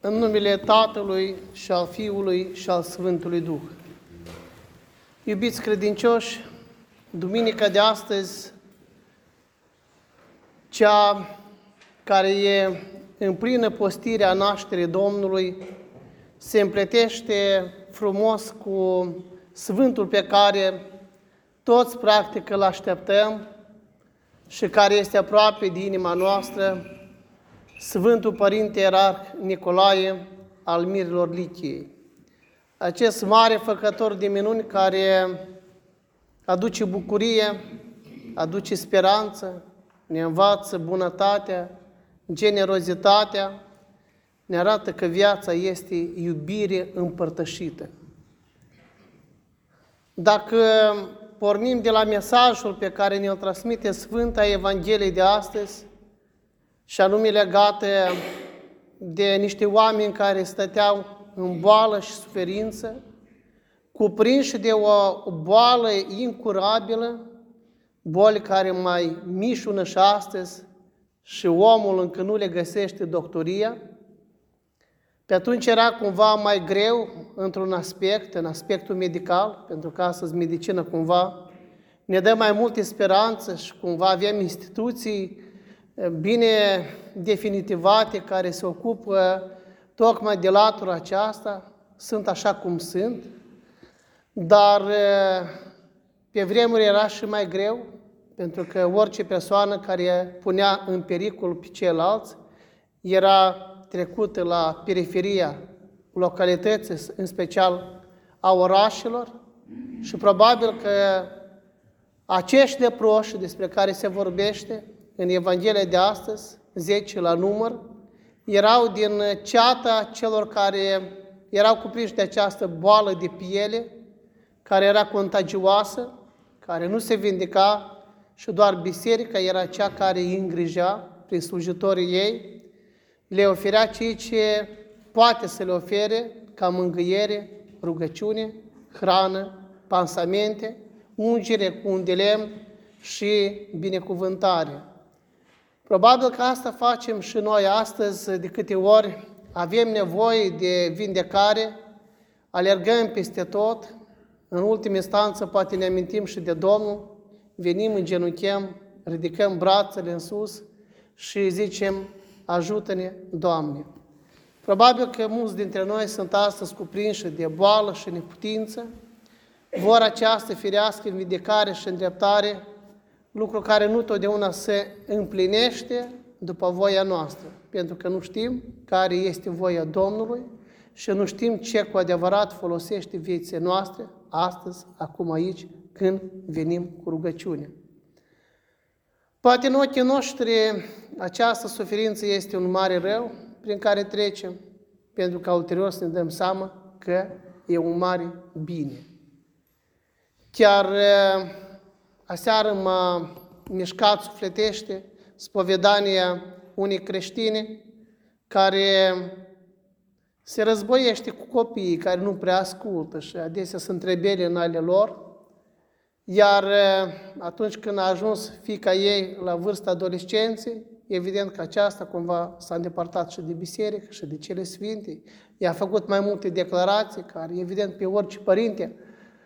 În numele Tatălui și al Fiului și al Sfântului Duh. Iubiți credincioși, duminica de astăzi, cea care e în plină postire a nașterii Domnului, se împletește frumos cu Sfântul pe care toți practic îl așteptăm și care este aproape de inima noastră, Sfântul Părinte Ierarh Nicolae al Mirilor Lichiei. Acest mare făcător de minuni care aduce bucurie, aduce speranță, ne învață bunătatea, generozitatea, ne arată că viața este iubire împărtășită. Dacă pornim de la mesajul pe care ne-l transmite Sfânta Evanghelie de astăzi, și anume legate de niște oameni care stăteau în boală și suferință, cuprinși de o boală incurabilă, boli care mai mișună și astăzi și omul încă nu le găsește doctoria, pe atunci era cumva mai greu într-un aspect, în aspectul medical, pentru că astăzi medicina cumva ne dă mai multe speranțe și cumva avem instituții bine definitivate care se ocupă tocmai de latura aceasta, sunt așa cum sunt, dar pe vremuri era și mai greu, pentru că orice persoană care punea în pericol pe ceilalți era trecută la periferia localității, în special a orașelor, și probabil că acești leproși despre care se vorbește în Evanghelia de astăzi, 10 la număr, erau din ceata celor care erau cuprinși de această boală de piele, care era contagioasă, care nu se vindeca și doar biserica era cea care îi îngrijea prin slujitorii ei, le oferea ceea ce poate să le ofere ca mângâiere, rugăciune, hrană, pansamente, ungere cu un de lemn și binecuvântare. Probabil că asta facem și noi astăzi, de câte ori avem nevoie de vindecare, alergăm peste tot, în ultimă instanță poate ne amintim și de Domnul, venim, îngenunchem, ridicăm brațele în sus și zicem, ajută-ne, Doamne! Probabil că mulți dintre noi sunt astăzi cuprinși de boală și neputință, vor această firească vindecare și îndreptare, lucru care nu totdeauna se împlinește după voia noastră, pentru că nu știm care este voia Domnului și nu știm ce cu adevărat folosește vieții noastre astăzi, acum aici, când venim cu rugăciune. Poate în ochii noștri această suferință este un mare rău prin care trecem, pentru că ulterior să ne dăm seama că e un mare bine. Chiar aseară m-a mișcat sufletește spovedania unei creștine care se războiește cu copiii care nu prea ascultă și adesea sunt rebeli în ale lor, iar atunci când a ajuns fiica ei la vârsta adolescenței, evident că aceasta cumva s-a îndepărtat și de biserică și de cele sfinte, i-a făcut mai multe declarații care, evident, pe orice părinte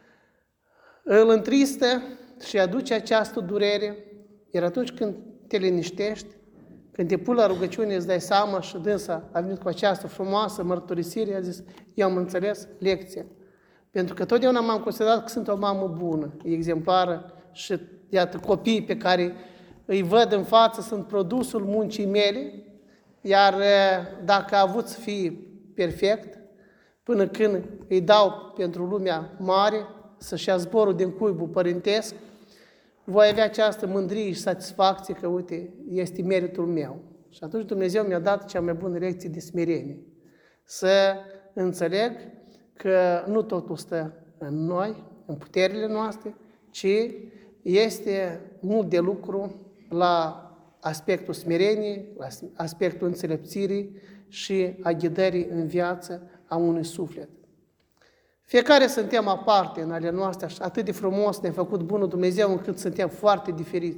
îl întristă și aduce această durere, iar atunci când te liniștești, când te pui la rugăciune, îți dai seama și dânsa a venit cu această frumoasă mărturisire, a zis, eu am înțeles lecția. Pentru că totdeauna m-am considerat că sunt o mamă bună, exemplară și, iată, copiii pe care îi văd în față sunt produsul muncii mele, iar dacă a avut să fie perfect, până când îi dau pentru lumea mare, să-și ia zborul din cuibul părintesc, voi avea această mândrie și satisfacție că, uite, este meritul meu. Și atunci Dumnezeu mi-a dat cea mai bună lecție de smerenie. Să înțeleg că nu totul stă în noi, în puterile noastre, ci este mult de lucru la aspectul smereniei, la aspectul înțelepțirii și a ghidării în viață a unui suflet. Fiecare suntem aparte în ale noastre, atât de frumos ne-a făcut bunul Dumnezeu încât suntem foarte diferiți.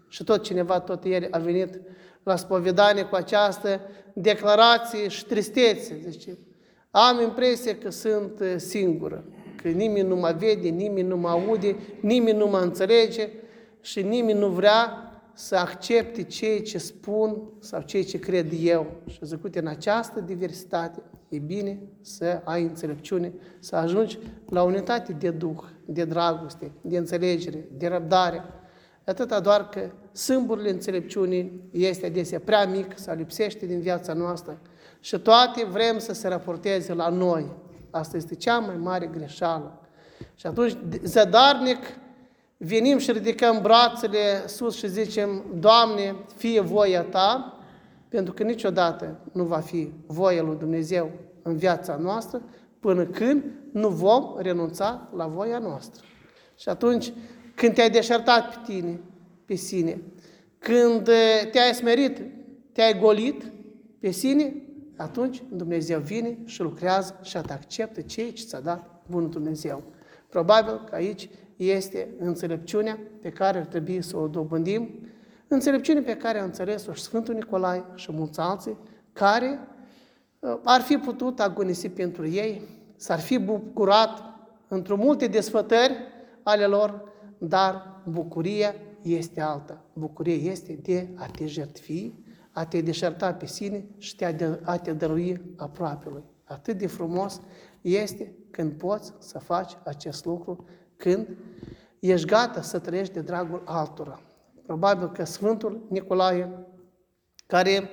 Și tot cineva tot ieri a venit la spovedanie cu această declarație și tristețe. Zice, am impresia că sunt singură, că nimeni nu mă vede, nimeni nu mă aude, nimeni nu mă înțelege și nimeni nu vrea să accepte ceea ce spun sau ceea ce cred eu. Și zic, uite, în această diversitate e bine să ai înțelepciune, să ajungi la unitate de duh, de dragoste, de înțelegere, de răbdare. Atâta doar că sâmburile înțelepciunii este adesea prea mic sau lipsește din viața noastră și toate vrem să se raporteze la noi. Asta este cea mai mare greșeală. Și atunci, zădarnic, venim și ridicăm brațele sus și zicem, Doamne, fie voia Ta, pentru că niciodată nu va fi voia lui Dumnezeu în viața noastră, până când nu vom renunța la voia noastră. Și atunci, când te-ai deșertat pe tine, pe sine, când te-ai smerit, te-ai golit pe sine, atunci Dumnezeu vine și lucrează și te acceptă ceea ce ți-a dat bunul Dumnezeu. Probabil că aici este înțelepciunea pe care ar trebui să o dobândim, înțelepciunea pe care a înțeles-o și Sfântul Nicolae și mulți alții, care ar fi putut agonisi pentru ei, s-ar fi bucurat într-o multe desfătări ale lor, dar bucuria este alta. Bucuria este de a te jertfi, a te deșerta pe sine și a te dărui aproapelui. Atât de frumos este când poți să faci acest lucru, când ești gata să trăiești de dragul altora. Probabil că Sfântul Nicolae, care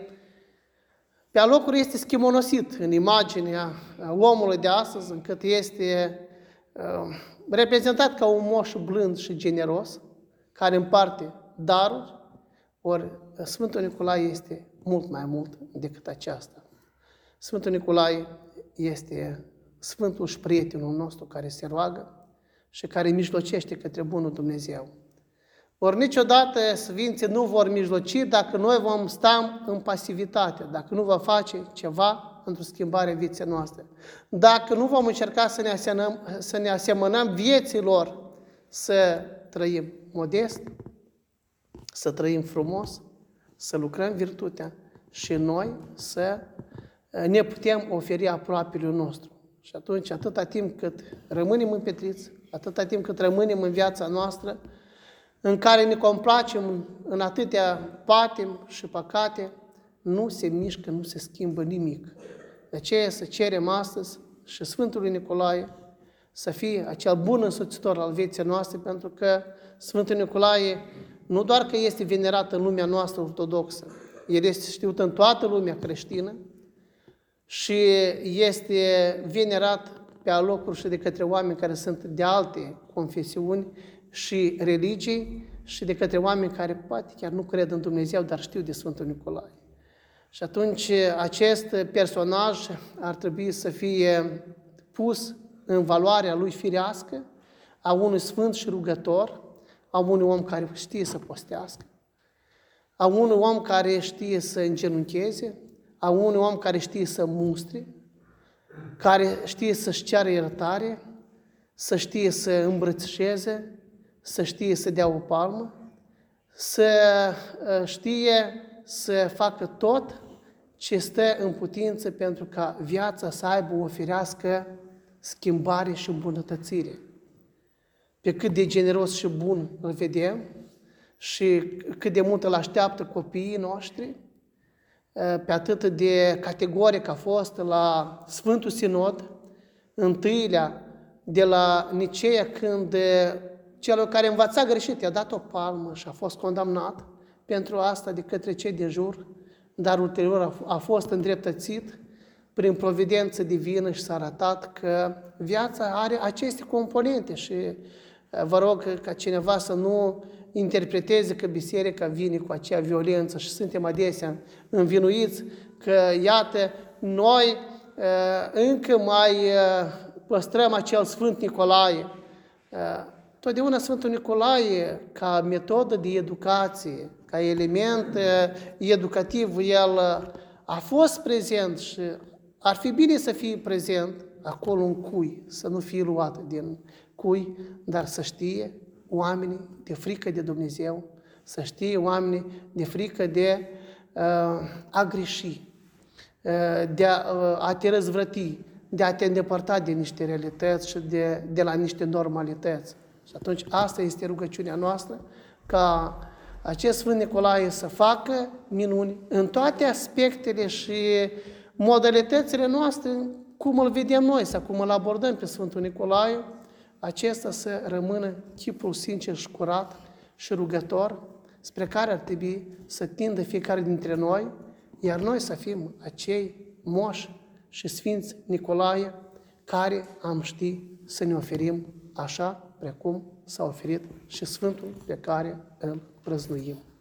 pe alocuri este schimonosit în imaginea omului de astăzi, încât este reprezentat ca un moș blând și generos, care împarte daruri, ori Sfântul Nicolae este mult mai mult decât aceasta. Sfântul Nicolae este Sfântul și prietenul nostru care se roagă și care mijlocește către bunul Dumnezeu. Ori niciodată Sfinții nu vor mijloci dacă noi vom sta în pasivitate, dacă nu vom face ceva pentru schimbarea vieții noastre. Dacă nu vom încerca să ne asemănăm vieților, să trăim modest, să trăim frumos, să lucrăm virtutea și noi să ne putem oferi aproapelui nostru. Și atunci, atâta timp cât rămânem împetriți, atâta timp cât rămânem în viața noastră, în care ne complacem în atâtea patim și păcate, nu se mișcă, nu se schimbă nimic. De aceea să cerem astăzi și Sfântului Nicolae să fie acel bun însoțitor al vieții noastre, pentru că Sfântul Nicolae nu doar că este venerat în lumea noastră ortodoxă, el este știut în toată lumea creștină și este venerat pe alocuri și de către oameni care sunt de alte confesiuni și religii și de către oameni care poate chiar nu cred în Dumnezeu, dar știu de Sfântul Nicolae. Și atunci acest personaj ar trebui să fie pus în valoarea lui firească a unui sfânt și rugător, a unui om care știe să postească, a unui om care știe să îngenuncheze, a unui om care știe să mustre, care știe să-și ceară iertare, să știe să îmbrățișeze, să știe să dea o palmă, să știe să facă tot ce stă în putință pentru ca viața să aibă o firească schimbare și îmbunătățire. Pe cât de generos și bun îl vedem și cât de mult îl așteaptă copiii noștri, pe atât de categoric a fost la Sfântul Sinod, întâilea de la Niceea, când celor care învăța greșit i-a dat o palmă și a fost condamnat pentru asta de către cei din jur, dar ulterior a fost îndreptățit prin providență divină și s-a arătat că viața are aceste componente și vă rog ca cineva să nu interpreteze că biserica vine cu acea violență și suntem adesea învinuiți că, iată, noi încă mai păstrăm acel Sfânt Nicolae. Totdeauna Sfântul Nicolae, ca metodă de educație, ca element educativ, el a fost prezent și ar fi bine să fie prezent acolo în cui, să nu fie luat din cui, dar să știe oamenii de frică de Dumnezeu Să știe oamenii de frică de a greși, de a te răzvrăti, de a te îndepărta de niște realități și de la niște normalități. Și atunci asta este rugăciunea noastră, ca acest Sfânt Nicolae să facă minuni în toate aspectele și modalitățile noastre, cum îl vedem noi sau cum îl abordăm pe Sfântul Nicolae, acesta să rămână chipul sincer și curat și rugător, spre care ar trebui să tindă fiecare dintre noi, iar noi să fim acei moși și Sfinți Nicolae care am ști să ne oferim așa precum s-a oferit și Sfântul pe care îl prăznuim.